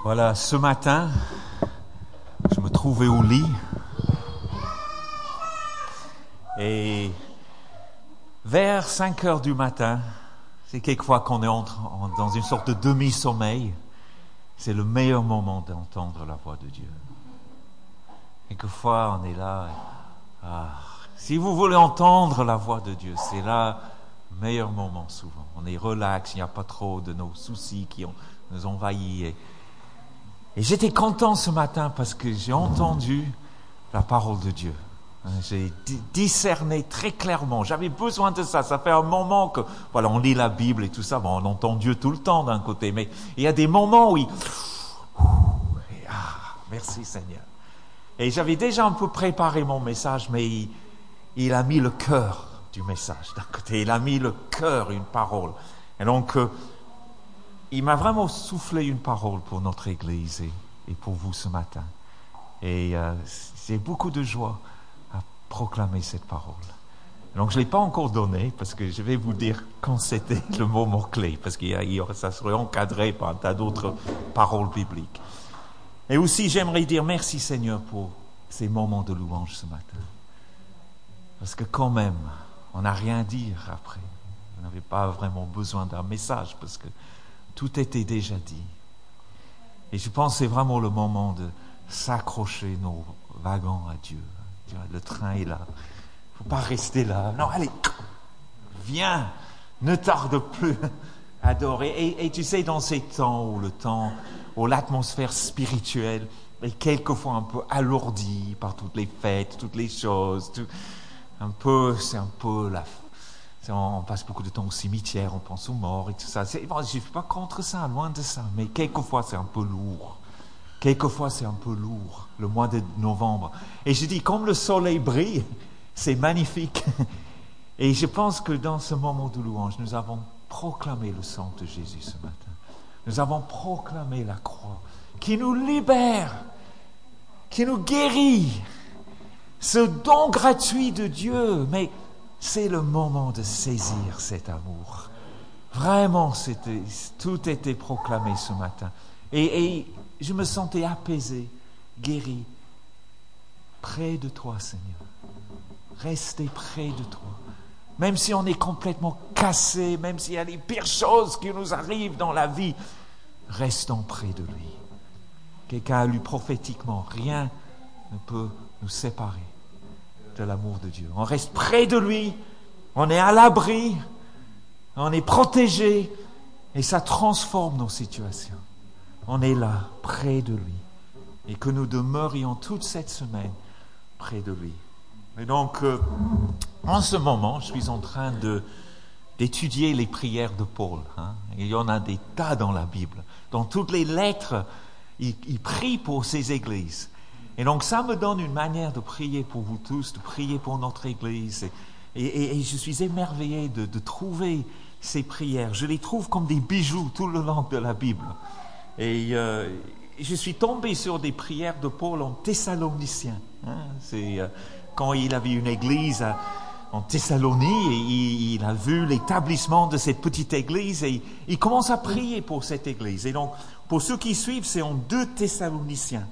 Voilà, ce matin, je me trouvais au lit et vers 5 heures du matin, c'est quelquefois qu'on entre dans une sorte de demi-sommeil, c'est le meilleur moment d'entendre la voix de Dieu. Quelquefois, on est là, si vous voulez entendre la voix de Dieu, c'est là le meilleur moment souvent. On est relax, il n'y a pas trop de nos soucis qui nous envahissent. Et j'étais content ce matin parce que j'ai entendu la parole de Dieu. J'ai discerné très clairement. J'avais besoin de ça. Ça fait un moment que, voilà, on lit la Bible et tout ça. Bon, on entend Dieu tout le temps d'un côté, mais il y a des moments où merci Seigneur. Et j'avais déjà un peu préparé mon message, mais il a mis le cœur du message d'un côté. Il a mis le cœur, une parole. Et donc, il m'a vraiment soufflé une parole pour notre Église et pour vous ce matin. Et j'ai beaucoup de joie à proclamer cette parole. Donc je ne l'ai pas encore donnée parce que je vais vous dire quand c'était le moment clé, parce que ça serait encadré par un tas d'autres paroles bibliques. Et aussi j'aimerais dire merci Seigneur pour ces moments de louange ce matin. Parce que quand même, on n'a rien à dire après. On n'avait pas vraiment besoin d'un message parce que tout était déjà dit. Et je pense que c'est vraiment le moment de s'accrocher nos wagons à Dieu. Le train est là. Il ne faut pas rester là. Non, allez, viens, ne tarde plus, adorer. Et tu sais, dans ces temps où l'atmosphère spirituelle est quelquefois un peu alourdie par toutes les fêtes, toutes les choses, c'est un peu la on passe beaucoup de temps au cimetière, on pense aux morts et tout ça. Je ne suis pas contre ça, loin de ça. Mais quelquefois, c'est un peu lourd. Quelquefois, c'est un peu lourd, le mois de novembre. Et je dis, comme le soleil brille, c'est magnifique. Et je pense que dans ce moment de louange, nous avons proclamé le sang de Jésus ce matin. Nous avons proclamé la croix qui nous libère, qui nous guérit. Ce don gratuit de Dieu, mais c'est le moment de saisir cet amour. Vraiment, tout était proclamé ce matin. Et je me sentais apaisé, guéri, près de toi, Seigneur. Restez près de toi. Même si on est complètement cassé, même s'il y a les pires choses qui nous arrivent dans la vie, restons près de lui. Quelqu'un a lu prophétiquement, rien ne peut nous séparer de l'amour de Dieu. On reste près de lui, on est à l'abri, on est protégé et ça transforme nos situations. On est là, près de lui et que nous demeurions toute cette semaine près de lui. Et donc, en ce moment, je suis en train d'étudier les prières de Paul. Il y en a des tas dans la Bible. Dans toutes les lettres, il prie pour ces églises. Et donc ça me donne une manière de prier pour vous tous, de prier pour notre Église. Et je suis émerveillé de trouver ces prières. Je les trouve comme des bijoux tout le long de la Bible. Et je suis tombé sur des prières de Paul en Thessaloniciens. C'est quand il avait une église en Thessalonie et il a vu l'établissement de cette petite église et il commence à prier pour cette église. Et donc, pour ceux qui suivent, c'est en 2 Thessaloniciens.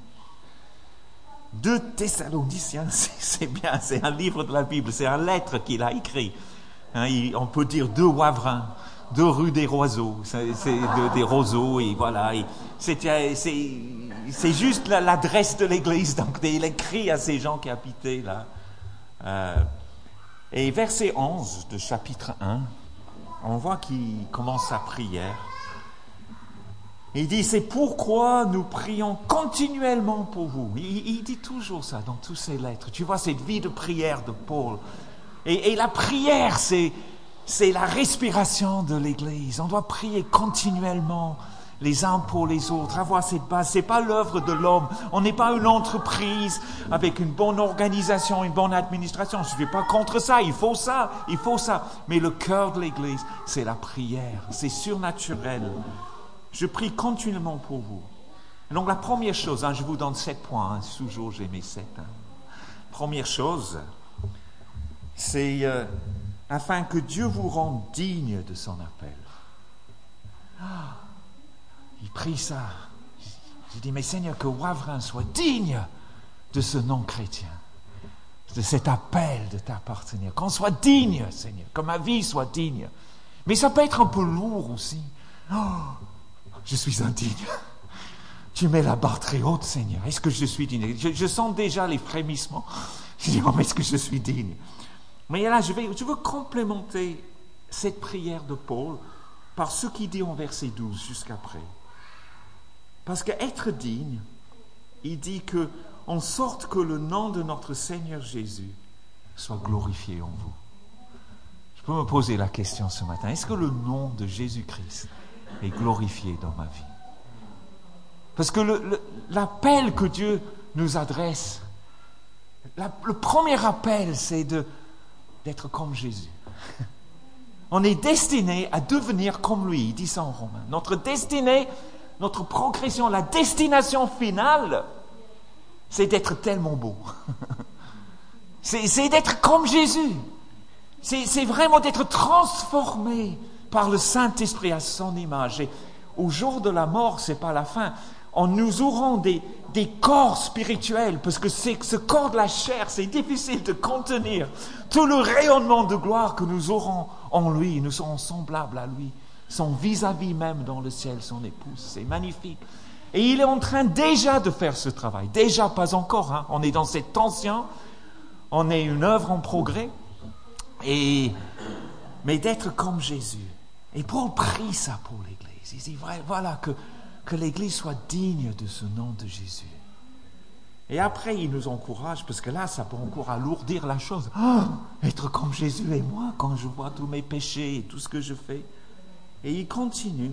2 Thessaloniciens, c'est bien, c'est un livre de la Bible, c'est une lettre qu'il a écrit. On peut dire 2 Wavrin, 2 rue des Roseaux, c'est des roseaux et voilà. Et c'est juste l'adresse de l'église, donc il écrit à ces gens qui habitaient là. Et verset 11 de chapitre 1, on voit qu'il commence sa prière. Il dit, c'est pourquoi nous prions continuellement pour vous. Il dit toujours ça dans toutes ses lettres. Tu vois cette vie de prière de Paul. Et la prière, c'est la respiration de l'Église. On doit prier continuellement les uns pour les autres, avoir cette base. C'est pas l'œuvre de l'homme. On n'est pas une entreprise avec une bonne organisation, une bonne administration. Je ne suis pas contre ça. Il faut ça. Mais le cœur de l'Église, c'est la prière. C'est surnaturel. Je prie continuellement pour vous. Donc la première chose, je vous donne 7 points, toujours j'ai mes 7. Première chose, c'est afin que Dieu vous rende digne de son appel. Il prie ça. Je dis, mais Seigneur, que Wavrin soit digne de ce nom chrétien, de cet appel de t'appartenir, qu'on soit digne, Seigneur, que ma vie soit digne. Mais ça peut être un peu lourd aussi. Oh, je suis indigne. Tu mets la barre très haute, Seigneur. Est-ce que je suis digne? Je sens déjà les frémissements. Je dis, oh, mais est-ce que je suis digne? Mais là, je veux complémenter cette prière de Paul par ce qu'il dit en verset 12 jusqu'après. Parce qu'être digne, il dit que, en sorte que le nom de notre Seigneur Jésus soit glorifié en vous. Je peux me poser la question ce matin, est-ce que le nom de Jésus-Christ est glorifié dans ma vie? Parce que l'appel que Dieu nous adresse, le premier appel, c'est d'être comme Jésus. On est destiné à devenir comme lui, il dit ça en Romains. Notre destinée, notre progression, la destination finale, c'est d'être tellement beau. C'est d'être comme Jésus. C'est vraiment d'être transformé par le Saint-Esprit à son image. Et au jour de la mort, c'est pas la fin. Nous aurons des corps spirituels, parce que ce corps de la chair, c'est difficile de contenir tout le rayonnement de gloire que nous aurons en lui. Nous serons semblables à lui, son vis-à-vis même dans le ciel, son épouse. C'est magnifique. Et il est en train déjà de faire ce travail. Déjà, pas encore. Hein. On est dans cette tension. On est une œuvre en progrès. Mais d'être comme Jésus. Et Paul prie ça pour l'Église. Il dit, voilà, que l'Église soit digne de ce nom de Jésus. Et après, il nous encourage, parce que là, ça peut encore alourdir la chose. Oh, être comme Jésus et moi, quand je vois tous mes péchés et tout ce que je fais. Et il continue.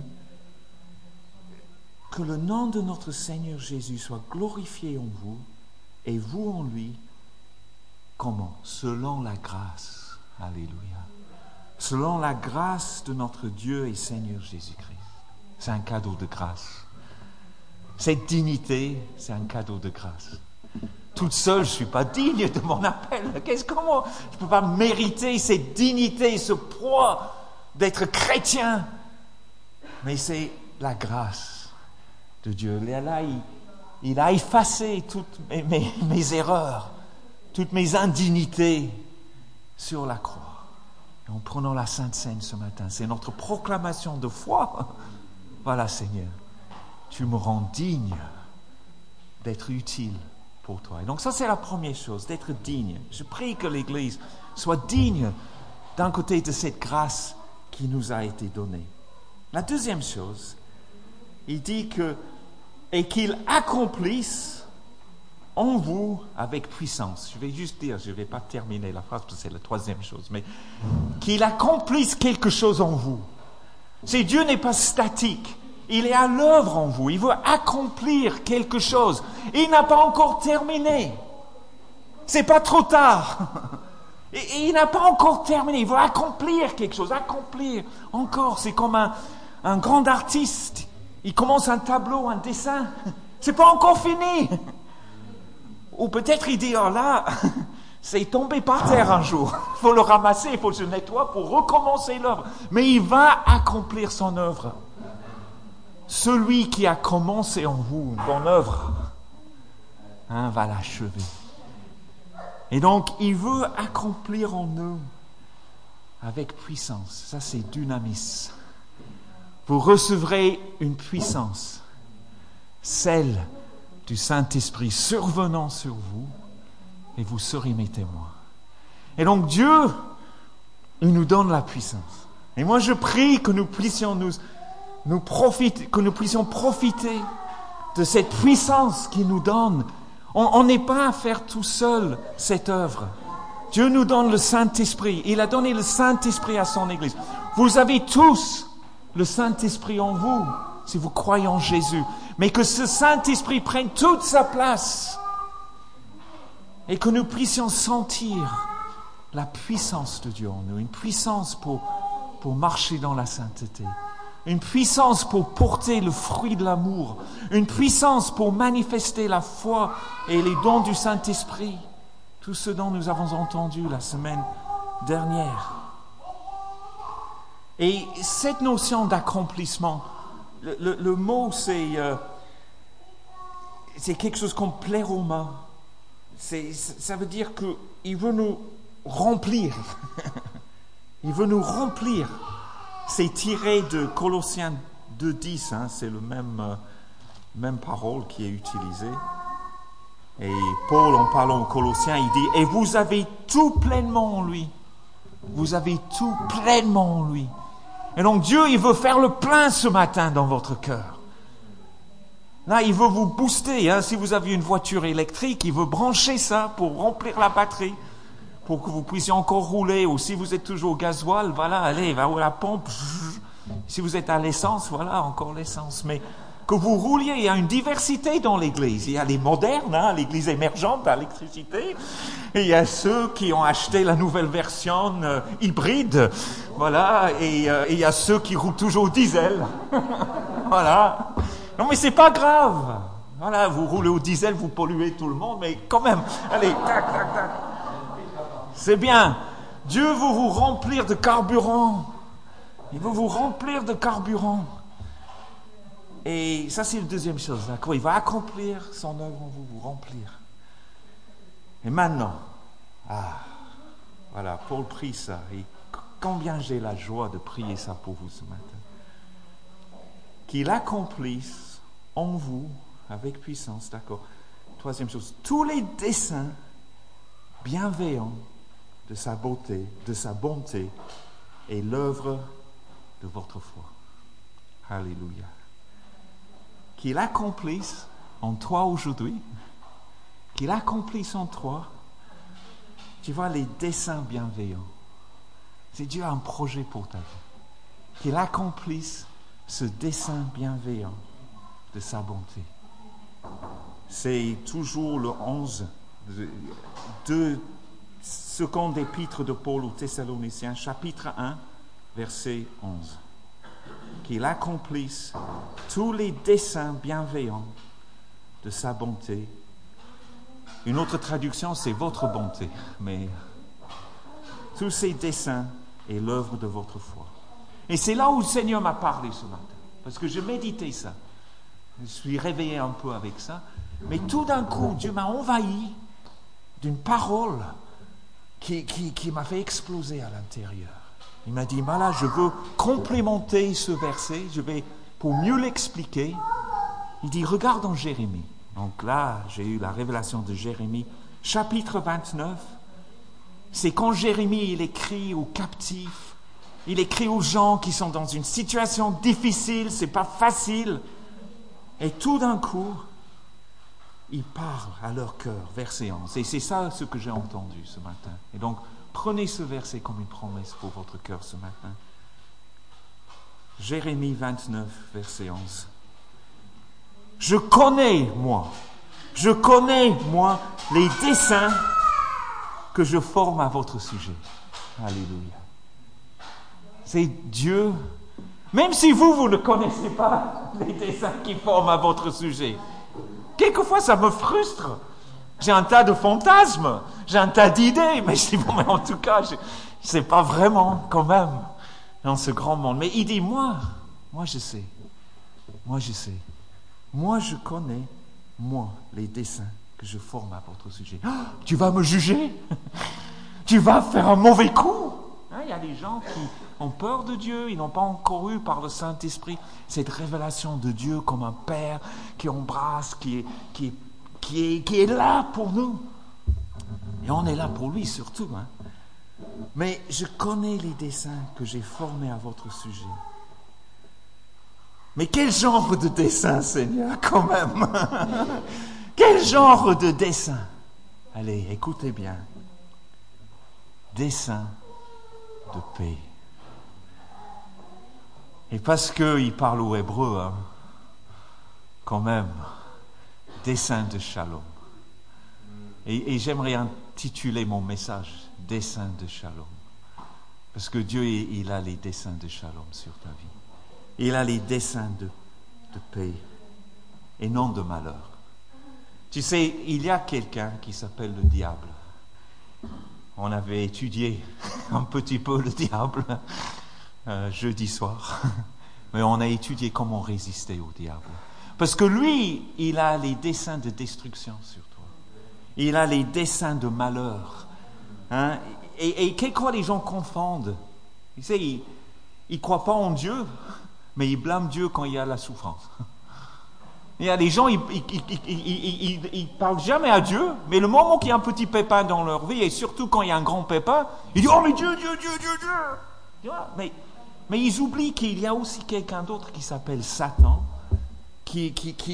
Que le nom de notre Seigneur Jésus soit glorifié en vous, et vous en lui. Comment? Selon la grâce. Alléluia. Selon la grâce de notre Dieu et Seigneur Jésus-Christ. C'est un cadeau de grâce. Cette dignité, c'est un cadeau de grâce. Toute seule, je ne suis pas digne de mon appel. Comment? Je ne peux pas mériter cette dignité, ce poids d'être chrétien. Mais c'est la grâce de Dieu. Là, il a effacé toutes mes erreurs, toutes mes indignités sur la croix. Et en prenant la Sainte Seine ce matin, c'est notre proclamation de foi. Voilà, Seigneur, tu me rends digne d'être utile pour toi. Et donc ça, c'est la première chose, d'être digne. Je prie que l'Église soit digne d'un côté de cette grâce qui nous a été donnée. La deuxième chose, il dit qu'il accomplisse en vous avec puissance. Je vais juste dire, je ne vais pas terminer la phrase parce que c'est la troisième chose, mais qu'il accomplisse quelque chose en vous. C'est Dieu n'est pas statique. Il est à l'œuvre en vous. Il veut accomplir quelque chose. Il n'a pas encore terminé. C'est pas trop tard. Il n'a pas encore terminé. Il veut accomplir quelque chose. Accomplir encore. C'est comme un grand artiste. Il commence un tableau, un dessin. C'est pas encore fini. Ou peut-être il dit, oh là, c'est tombé par terre un jour. Il faut le ramasser, il faut se nettoyer pour recommencer l'œuvre. Mais il va accomplir son œuvre. Celui qui a commencé en vous une bonne œuvre, va l'achever. Et donc, il veut accomplir en nous avec puissance. Ça, c'est dynamis. Vous recevrez une puissance, celle du Saint-Esprit survenant sur vous, et vous serez mes témoins. Et donc, Dieu, il nous donne la puissance. Et moi, je prie que nous puissions que nous puissions profiter de cette puissance qu'il nous donne. On n'est pas à faire tout seul cette œuvre. Dieu nous donne le Saint-Esprit. Il a donné le Saint-Esprit à son Église. Vous avez tous le Saint-Esprit en vous, si vous croyez en Jésus. Mais que ce Saint-Esprit prenne toute sa place et que nous puissions sentir la puissance de Dieu en nous. Une puissance pour marcher dans la sainteté. Une puissance pour porter le fruit de l'amour. Une puissance pour manifester la foi et les dons du Saint-Esprit. Tout ce dont nous avons entendu la semaine dernière. Et cette notion d'accomplissement, le mot c'est c'est quelque chose comme pleroma. Ça veut dire qu'il veut nous remplir. Il veut nous remplir. C'est tiré de Colossiens 2:10, c'est le même parole qui est utilisée. Et Paul, en parlant aux Colossiens, il dit « Et vous avez tout pleinement en lui. » Vous avez tout pleinement en lui. Et donc Dieu, il veut faire le plein ce matin dans votre cœur. Là, il veut vous booster. Si vous avez une voiture électrique, il veut brancher ça pour remplir la batterie, pour que vous puissiez encore rouler. Ou si vous êtes toujours au gasoil, voilà, allez, va à la pompe. Si vous êtes à l'essence, voilà, encore l'essence. Mais que vous rouliez, il y a une diversité dans l'Église. Il y a les modernes, l'Église émergente à l'électricité. Et il y a ceux qui ont acheté la nouvelle version hybride. Voilà. Et il y a ceux qui roulent toujours au diesel. Voilà. Non, mais c'est pas grave. Voilà, vous roulez au diesel, vous polluez tout le monde, mais quand même, allez, tac, tac, tac. C'est bien. Dieu veut vous remplir de carburant. Il veut vous remplir de carburant. Et ça, c'est la deuxième chose, d'accord? Il va accomplir son œuvre en vous, vous remplir. Et maintenant, voilà, Paul prie ça. Et combien j'ai la joie de prier ça pour vous ce matin. Qu'il accomplisse en vous, avec puissance, d'accord? Troisième chose, tous les desseins bienveillants de sa beauté, de sa bonté et l'œuvre de votre foi. Alléluia. Qu'il accomplisse en toi aujourd'hui, qu'il accomplisse en toi, tu vois, les desseins bienveillants. C'est Dieu a un projet pour ta vie. Qu'il accomplisse ce dessein bienveillant de sa bonté. C'est toujours le 11 de seconde épître de Paul aux Thessaloniciens, chapitre 1, verset 11. Qu'il accomplisse tous les desseins bienveillants de sa bonté. Une autre traduction, c'est votre bonté, mais tous ces desseins et l'œuvre de votre foi. Et c'est là où le Seigneur m'a parlé ce matin, parce que je méditais ça. Je suis réveillé un peu avec ça, mais tout d'un coup, Dieu m'a envahi d'une parole qui m'a fait exploser à l'intérieur. Il m'a dit, voilà, je veux complémenter ce verset, pour mieux l'expliquer. Il dit, regarde en Jérémie. Donc là, j'ai eu la révélation de Jérémie, chapitre 29. C'est quand Jérémie, il écrit aux captifs, il écrit aux gens qui sont dans une situation difficile, c'est pas facile. Et tout d'un coup, il parle à leur cœur, verset 11. Et c'est ça ce que j'ai entendu ce matin. Et donc, prenez ce verset comme une promesse pour votre cœur ce matin. Jérémie 29, verset 11. Je connais, moi, les desseins que je forme à votre sujet. Alléluia. C'est Dieu, même si vous ne connaissez pas les desseins qu'il forme à votre sujet. Quelquefois, ça me frustre. J'ai un tas de fantasmes, j'ai un tas d'idées, mais je dis, bon, mais en tout cas, je ne sais pas vraiment quand même dans ce grand monde. Mais il dit, moi je sais. Moi je connais, les desseins que je forme à votre sujet. Oh, tu vas me juger? Tu vas faire un mauvais coup? Il y a des gens qui ont peur de Dieu, ils n'ont pas encore eu par le Saint-Esprit cette révélation de Dieu comme un Père qui embrasse, qui est là pour nous. Et on est là pour lui surtout. Mais je connais les desseins que j'ai formés à votre sujet. Mais quel genre de dessin, Seigneur, quand même? Quel genre de dessin? Allez, écoutez bien. Dessin de paix. Et parce qu'il parle au hébreu, quand même, dessin de shalom. Et j'aimerais intituler mon message dessin de shalom. Parce que Dieu, il a les desseins de shalom sur ta vie. Il a les desseins de paix et non de malheur. Tu sais, il y a quelqu'un qui s'appelle le diable. On avait étudié un petit peu le diable jeudi soir, mais on a étudié comment résister au diable. Parce que lui, il a les desseins de destruction sur toi. Il a les desseins de malheur. Hein? Et quelquefois, les gens confondent. Tu sais, ils ne croient pas en Dieu, mais ils blâment Dieu quand il y a la souffrance. Il y a des gens, ils parlent jamais à Dieu, mais le moment qu'il y a un petit pépin dans leur vie, et surtout quand il y a un grand pépin, ils disent « Oh, mais Dieu, Dieu, Dieu, Dieu, Dieu !» Tu vois, mais ils oublient qu'il y a aussi quelqu'un d'autre qui s'appelle Satan, qui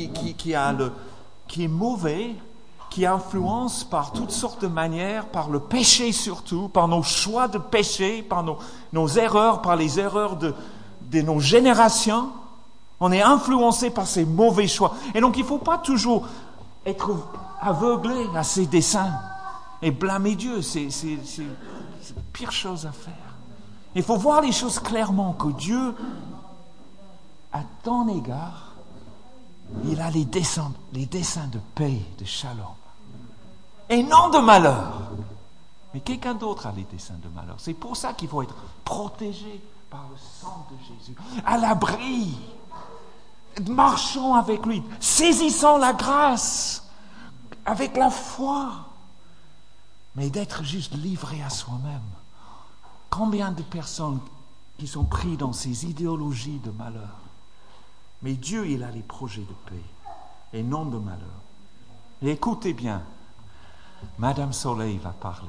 est mauvais, qui influence par toutes sortes de manières, par le péché surtout, par nos choix de péché, par nos erreurs, par les erreurs de nos générations. On est influencé par ces mauvais choix. Et donc, il ne faut pas toujours être aveuglé à ses desseins et blâmer Dieu. C'est la pire chose à faire. Il faut voir les choses clairement, que Dieu, à ton égard, il a les desseins de paix, de shalom. Et non de malheur. Mais quelqu'un d'autre a les desseins de malheur. C'est pour ça qu'il faut être protégé par le sang de Jésus, à l'abri, marchant avec lui, saisissant la grâce, avec la foi, mais d'être juste livré à soi-même. Combien de personnes qui sont prises dans ces idéologies de malheur? Mais Dieu, il a les projets de paix et non de malheur. Et écoutez bien, Madame Soleil va parler.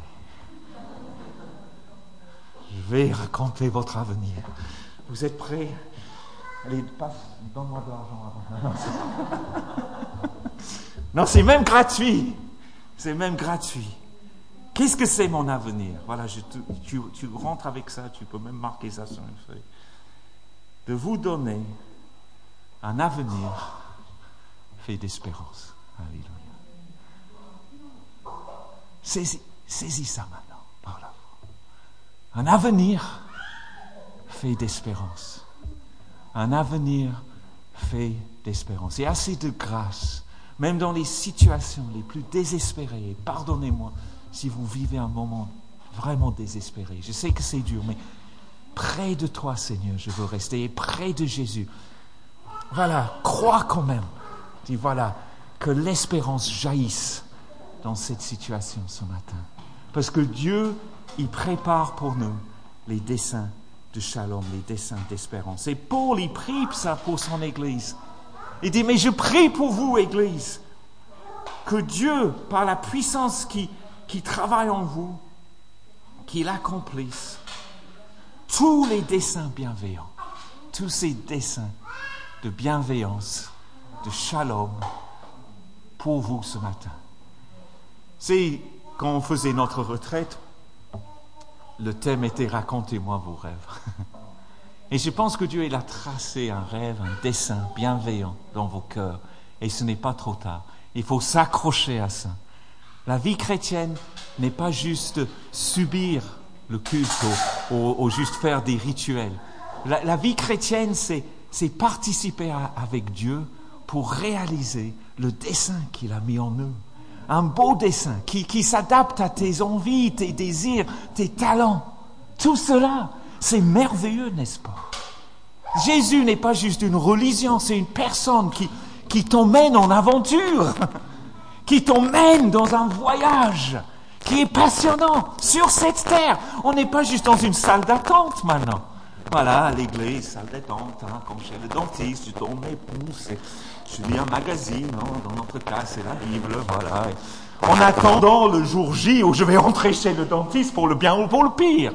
Je vais raconter votre avenir. Vous êtes prêts? Allez, donne-moi de l'argent avant. Non, c'est même gratuit. C'est même gratuit. Qu'est-ce que c'est mon avenir? Voilà, tu rentres avec ça, tu peux même marquer ça sur une feuille. De vous donner un avenir fait d'espérance. Alléluia. Saisis ça maintenant, par là. Un avenir fait d'espérance. Un avenir fait d'espérance. Et assez de grâce, même dans les situations les plus désespérées. Et pardonnez-moi si vous vivez un moment vraiment désespéré. Je sais que c'est dur, mais près de toi, Seigneur, je veux rester. Et près de Jésus. Voilà, crois quand même. Dis voilà, que l'espérance jaillisse dans cette situation ce matin. Parce que Dieu, il prépare pour nous les desseins de shalom, les desseins d'espérance. Et Paul, il prie ça pour son Église. Il dit, mais je prie pour vous, Église, que Dieu, par la puissance qui travaille en vous, qu'il accomplisse tous les desseins bienveillants, tous ces desseins de bienveillance, de shalom pour vous ce matin. C'est quand on faisait notre retraite, le thème était « Racontez-moi vos rêves ». Et je pense que Dieu, il a tracé un rêve, un dessein bienveillant dans vos cœurs. Et ce n'est pas trop tard. Il faut s'accrocher à ça. La vie chrétienne n'est pas juste subir le culte ou juste faire des rituels. La vie chrétienne, c'est participer avec Dieu pour réaliser le dessein qu'il a mis en nous. Un beau dessein qui s'adapte à tes envies, tes désirs, tes talents. Tout cela, c'est merveilleux, n'est-ce pas? Jésus n'est pas juste une religion, c'est une personne qui t'emmène en aventure, qui t'emmène dans un voyage qui est passionnant sur cette terre. On n'est pas juste dans une salle d'attente maintenant. Voilà, à l'église, salle d'attente, comme chez le dentiste, je tourne mes pouces, je lis un magazine, dans notre cas, c'est la Bible, voilà. En attendant le jour J où je vais rentrer chez le dentiste pour le bien ou pour le pire.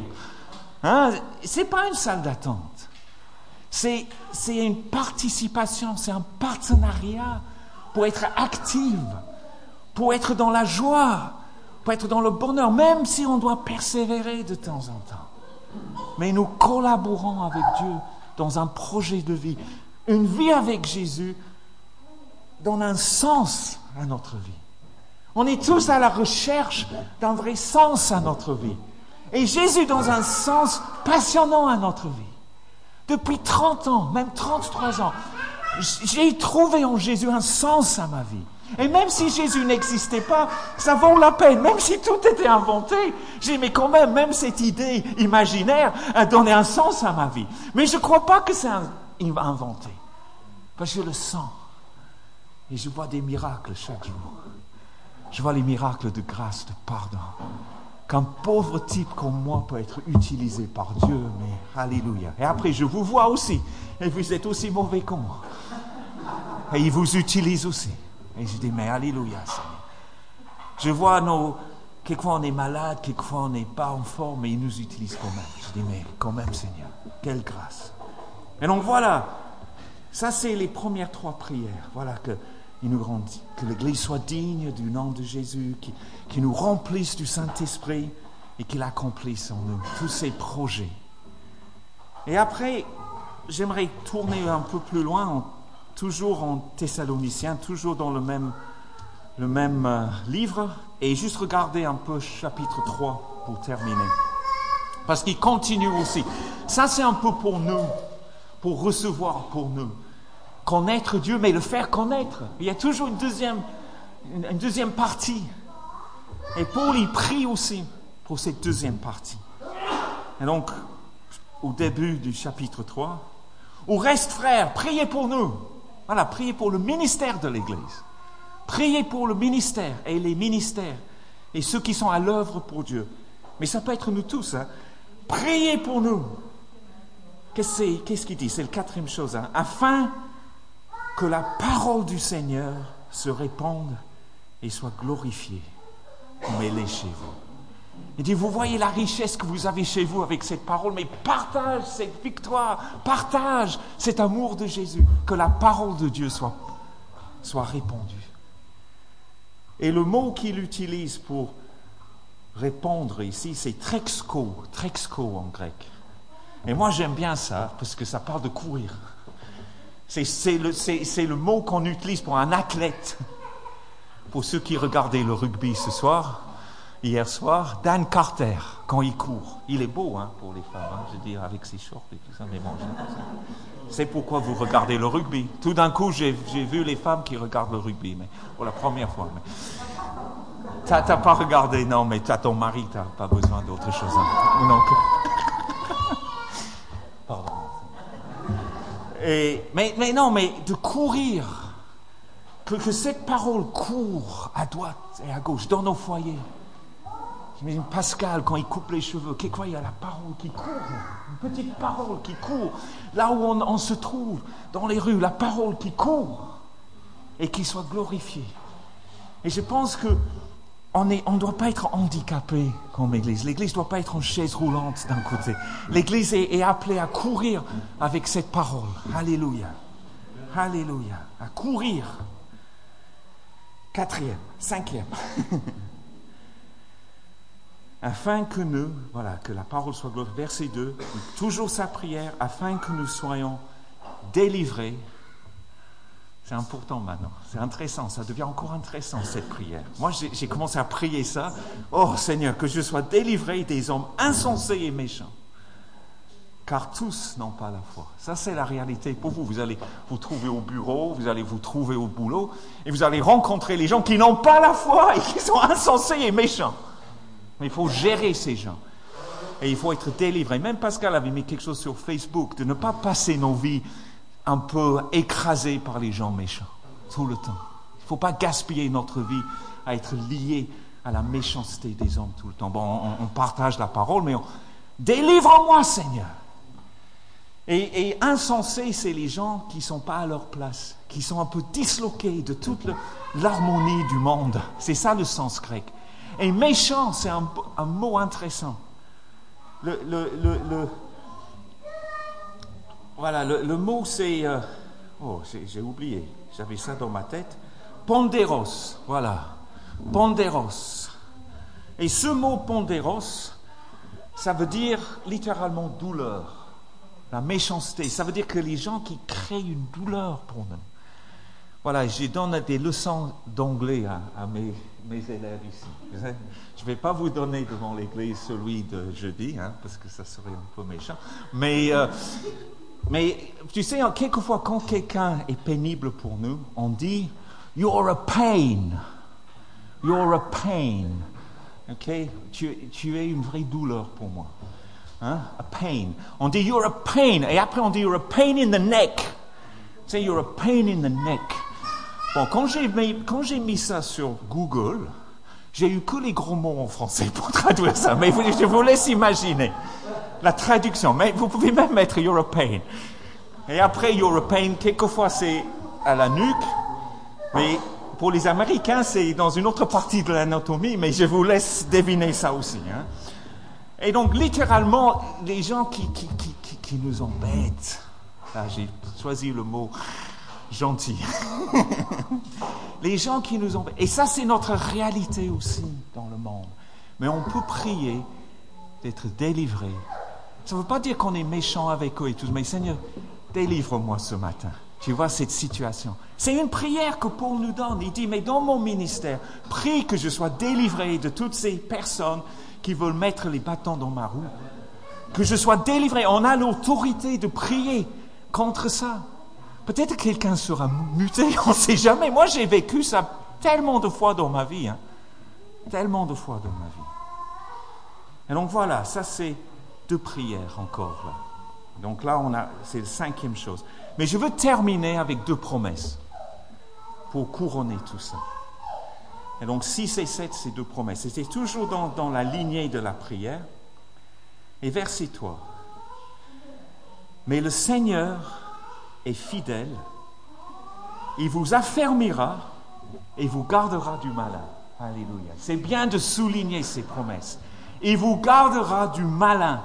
C'est pas une salle d'attente. C'est une participation, c'est un partenariat pour être active, pour être dans la joie, pour être dans le bonheur, même si on doit persévérer de temps en temps. Mais nous collaborons avec Dieu dans un projet de vie. Une vie avec Jésus donne un sens à notre vie. On est tous à la recherche d'un vrai sens à notre vie. Et Jésus dans un sens passionnant à notre vie. Depuis 30 ans, même 33 ans, j'ai trouvé en Jésus un sens à ma vie. Et même si Jésus n'existait pas, ça vaut la peine. Même si tout était inventé, mais quand même cette idée imaginaire a donné un sens à ma vie. Mais je ne crois pas que c'est inventé. Parce que je le sens. Et je vois des miracles chaque jour. Je vois les miracles de grâce, de pardon. Qu'un pauvre type comme moi peut être utilisé par Dieu, mais alléluia. Et après, je vous vois aussi. Et vous êtes aussi mauvais que moi. Et il vous utilise aussi. Et je dis, mais alléluia, Seigneur. Je vois quelquefois on est malade, quelquefois on n'est pas en forme, mais il nous utilise quand même. Je dis, mais quand même, Seigneur, quelle grâce. Et donc voilà, ça c'est les premières 3 prières. Voilà, il nous grandit, que l'Église soit digne du nom de Jésus, qu'il nous remplisse du Saint-Esprit et qu'il accomplisse en nous tous ses projets. Et après, j'aimerais tourner un peu plus loin, toujours en Thessaloniciens, toujours dans le même livre, et juste regarder un peu chapitre 3 pour terminer. Parce qu'il continue aussi. Ça, c'est un peu pour nous, pour recevoir pour nous. Connaître Dieu, mais le faire connaître. Il y a toujours une deuxième partie. Et Paul, il prie aussi pour cette deuxième partie. Et donc, au début du chapitre 3, au reste, frères, priez pour nous. Voilà, priez pour le ministère de l'Église. Priez pour le ministère et les ministères et ceux qui sont à l'œuvre pour Dieu. Mais ça peut être nous tous. Hein. Priez pour nous. Qu'est-ce qu'il dit? C'est la 4e chose. Hein. Afin que la parole du Seigneur se répande et soit glorifiée comme elle est chez vous. Il dit, vous voyez la richesse que vous avez chez vous avec cette parole, mais partage cette victoire, partage cet amour de Jésus, que la parole de Dieu soit répandue. Et le mot qu'il utilise pour répandre ici, c'est trexko en grec. Et moi j'aime bien ça, parce que ça parle de courir. C'est le mot qu'on utilise pour un athlète. Pour ceux qui regardaient le rugby hier soir, Dan Carter, quand il court. Il est beau pour les femmes, je veux dire, avec ses shorts et tout ça, mais bon, c'est pourquoi vous regardez le rugby. Tout d'un coup, j'ai vu les femmes qui regardent le rugby, mais pour la première fois. Mais... T'as pas regardé, non, mais t'as ton mari, t'as pas besoin d'autre chose. Hein. Non. Pardon. Mais non, mais de courir, que cette parole court à droite et à gauche, dans nos foyers. J'imagine Pascal, quand il coupe les cheveux, quelquefois il y a la parole qui court, une petite parole qui court, là où on se trouve, dans les rues, la parole qui court, et qui soit glorifiée. Et je pense qu'on ne doit pas être handicapé comme Église. L'Église ne doit pas être en chaise roulante d'un côté. L'Église est appelée à courir avec cette parole. Alléluia. Alléluia. À courir. 4e, 5e. Afin que nous, que la parole soit glorifiée. Verset 2, toujours sa prière, afin que nous soyons délivrés. C'est important maintenant, c'est intéressant, ça devient encore intéressant cette prière. Moi j'ai commencé à prier ça. Oh Seigneur, que je sois délivré des hommes insensés et méchants. Car tous n'ont pas la foi. Ça c'est la réalité pour vous. Vous allez vous trouver au bureau, vous allez vous trouver au boulot, et vous allez rencontrer les gens qui n'ont pas la foi et qui sont insensés et méchants. Mais il faut gérer ces gens. Et il faut être délivré. Même Pascal avait mis quelque chose sur Facebook, de ne pas passer nos vies un peu écrasées par les gens méchants, tout le temps. Il ne faut pas gaspiller notre vie à être lié à la méchanceté des hommes tout le temps. Bon, on partage la parole, mais délivre-moi, Seigneur. Et insensés, c'est les gens qui ne sont pas à leur place, qui sont un peu disloqués de toute l'harmonie du monde. C'est ça le sens grec. Et méchant, c'est un mot intéressant. Le mot c'est... j'ai oublié. J'avais ça dans ma tête. Ponderos, voilà. Ponderos. Et ce mot ponderos, ça veut dire littéralement douleur. La méchanceté. Ça veut dire que les gens qui créent une douleur pour nous. Voilà, je donne des leçons d'anglais à mes élèves ici. Je ne vais pas vous donner devant l'église celui de jeudi, parce que ça serait un peu méchant. Mais tu sais, quelquefois, quand quelqu'un est pénible pour nous, on dit « You're a pain. You're a pain. » Ok? Tu es une vraie douleur pour moi. A pain. On dit « You're a pain. » Et après, on dit « You're a pain in the neck. » Tu sais, « You're a pain in the neck. » Bon, quand j'ai mis ça sur Google, j'ai eu que les gros mots en français pour traduire ça, mais je vous laisse imaginer la traduction. Mais vous pouvez même mettre European. Et après European, quelquefois c'est à la nuque, mais pour les Américains, c'est dans une autre partie de l'anatomie, mais je vous laisse deviner ça aussi. Hein. Et donc, littéralement, les gens qui nous embêtent, là j'ai choisi le mot gentil, les gens qui nous embêtent, et ça c'est notre réalité aussi dans le monde, mais on peut prier d'être délivré. Ça ne veut pas dire qu'on est méchant avec eux et tout, mais Seigneur, délivre-moi ce matin. Tu vois cette situation. C'est une prière que Paul nous donne. Il dit, mais dans mon ministère, prie que je sois délivré de toutes ces personnes qui veulent mettre les bâtons dans ma roue. Que je sois délivré. On a l'autorité de prier contre ça. Peut-être que quelqu'un sera muté, on ne sait jamais. Moi, j'ai vécu ça tellement de fois dans ma vie. Hein. Tellement de fois dans ma vie. Et donc voilà, ça c'est 2 prières encore là. Donc là, c'est la 5e chose. Mais je veux terminer avec 2 promesses pour couronner tout ça. Et donc 6 et 7, c'est 2 promesses. C'était toujours dans la lignée de la prière. Et verset 3. Mais le Seigneur est fidèle, il vous affermira et vous gardera du malin. Alléluia. C'est bien de souligner ces promesses. Il vous gardera du malin.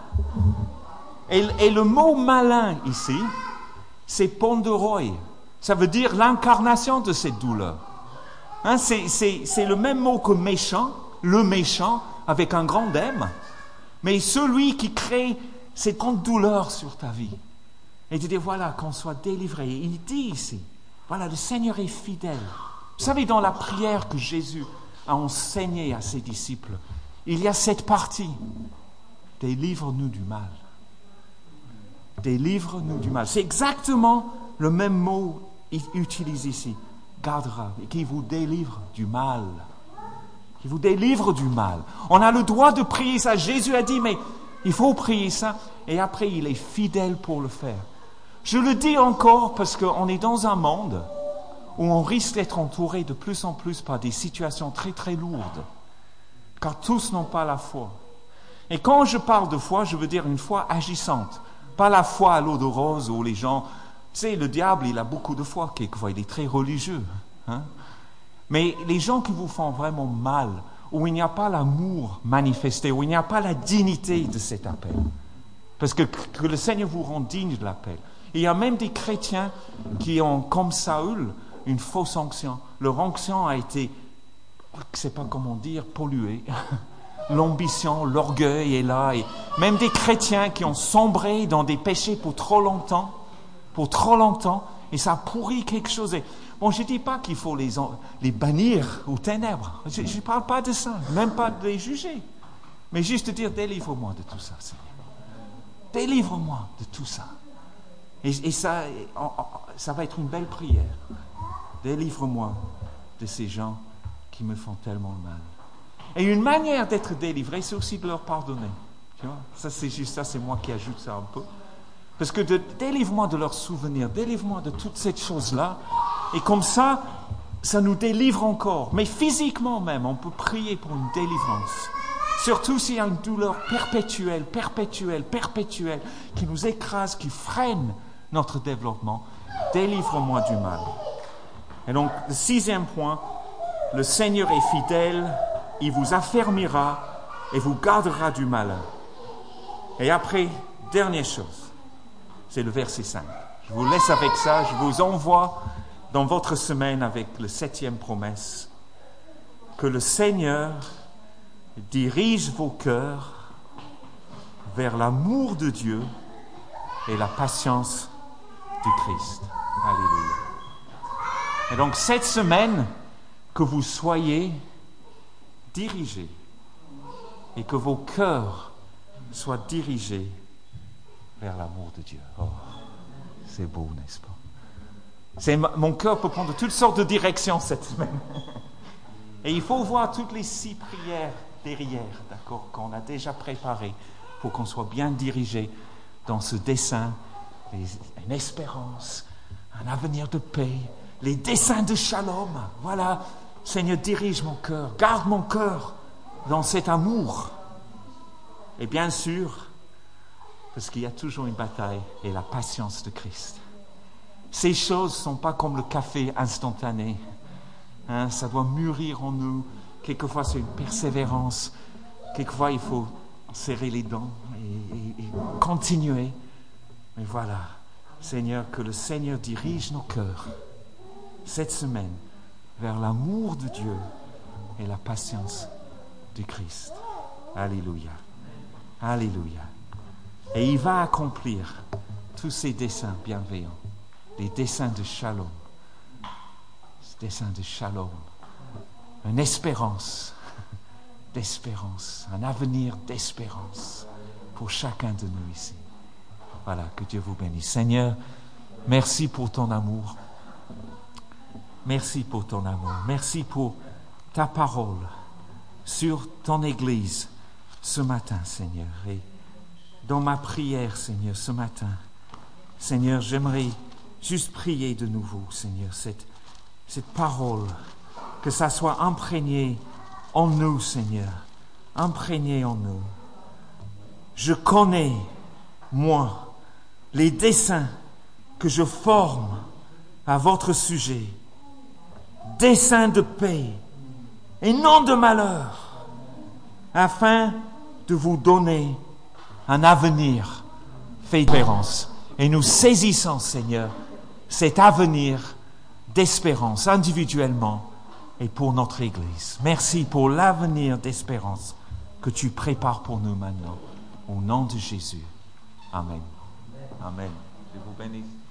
Et le mot malin ici, c'est ponderoi. Ça veut dire l'incarnation de cette douleur. Hein, c'est le même mot que méchant, le méchant avec un grand M, mais celui qui crée cette grande douleur sur ta vie. Et de dire, voilà, qu'on soit délivré. Il dit ici, voilà, le Seigneur est fidèle. Vous savez, dans la prière que Jésus a enseignée à ses disciples, il y a cette partie, délivre-nous du mal. Délivre-nous du mal. C'est exactement le même mot utilisé ici, gardera, et qui vous délivre du mal. Qui vous délivre du mal. On a le droit de prier ça. Jésus a dit, mais il faut prier ça, et après il est fidèle pour le faire. Je le dis encore parce qu'on est dans un monde où on risque d'être entouré de plus en plus par des situations très très lourdes, car tous n'ont pas la foi. Et quand je parle de foi, je veux dire une foi agissante, pas la foi à l'eau de rose où les gens... Tu sais, le diable, il a beaucoup de foi, quelquefois, il est très religieux. Hein? Mais les gens qui vous font vraiment mal, où il n'y a pas l'amour manifesté, où il n'y a pas la dignité de cet appel, parce que le Seigneur vous rend digne de l'appel. Il y a même des chrétiens qui ont, comme Saül, une fausse onction. Leur onction a été, je ne sais pas comment dire, polluée. L'ambition, l'orgueil est là. Et même des chrétiens qui ont sombré dans des péchés pour trop longtemps, et ça a pourri quelque chose. Et, bon, je ne dis pas qu'il faut les bannir aux ténèbres. Je ne parle pas de ça, même pas de les juger. Mais juste de dire, délivre-moi de tout ça, Seigneur. Délivre-moi de tout ça. Et ça va être une belle prière. Délivre-moi de ces gens qui me font tellement mal. Et une manière d'être délivré, c'est aussi de leur pardonner. Tu vois? Ça, c'est juste ça, c'est moi qui ajoute ça un peu. Parce que délivre-moi de leurs souvenirs, délivre-moi de toutes ces choses-là. Et comme ça nous délivre encore. Mais physiquement même, on peut prier pour une délivrance. Surtout s'il y a une douleur perpétuelle, qui nous écrase, qui freine notre développement. Délivre-moi du mal. Et donc, le 6e point, le Seigneur est fidèle, il vous affermira et vous gardera du malin. Et après, dernière chose, c'est le verset 5. Je vous laisse avec ça, je vous envoie dans votre semaine avec la 7e promesse, que le Seigneur dirige vos cœurs vers l'amour de Dieu et la patience du Christ. Alléluia. Et donc cette semaine, que vous soyez dirigés et que vos cœurs soient dirigés vers l'amour de Dieu. Oh, c'est beau, n'est-ce pas? Mon cœur peut prendre toutes sortes de directions cette semaine. Et il faut voir toutes les 6 prières derrière, d'accord, qu'on a déjà préparées pour qu'on soit bien dirigé dans ce dessein, une espérance, un avenir de paix, les desseins de shalom. Voilà, Seigneur, dirige mon cœur, garde mon cœur dans cet amour. Et bien sûr, parce qu'il y a toujours une bataille et la patience de Christ. Ces choses ne sont pas comme le café instantané. Ça doit mûrir en nous. Quelquefois, c'est une persévérance. Quelquefois, il faut serrer les dents et continuer. Mais voilà, Seigneur, que le Seigneur dirige nos cœurs cette semaine vers l'amour de Dieu et la patience du Christ. Alléluia. Alléluia. Et il va accomplir tous ces desseins bienveillants, les desseins de shalom. Ces desseins de shalom. Une espérance d'espérance, un avenir d'espérance pour chacun de nous ici. Voilà, que Dieu vous bénisse. Seigneur, merci pour ton amour. Merci pour ton amour. Merci pour ta parole sur ton Église ce matin, Seigneur. Et dans ma prière, Seigneur, ce matin, Seigneur, j'aimerais juste prier de nouveau, Seigneur, cette parole, que ça soit imprégné en nous, Seigneur, imprégné en nous. Je connais, moi, les desseins que je forme à votre sujet, desseins de paix et non de malheur, afin de vous donner un avenir fait d'espérance. Et nous saisissons, Seigneur, cet avenir d'espérance individuellement et pour notre Église. Merci pour l'avenir d'espérance que tu prépares pour nous maintenant. Au nom de Jésus. Amen. Amen. Je vous bénisse.